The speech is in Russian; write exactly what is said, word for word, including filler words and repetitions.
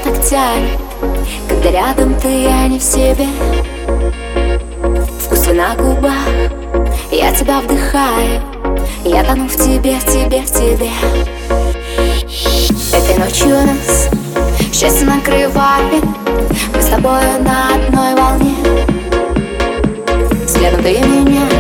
так тянет, когда рядом ты, я не в себе. Вкус на губах, я тебя вдыхаю, я тону в тебе, в тебе, в тебе. Этой ночью нас счастье накрывает, мы с тобой на одной волне. Взглядом ты меня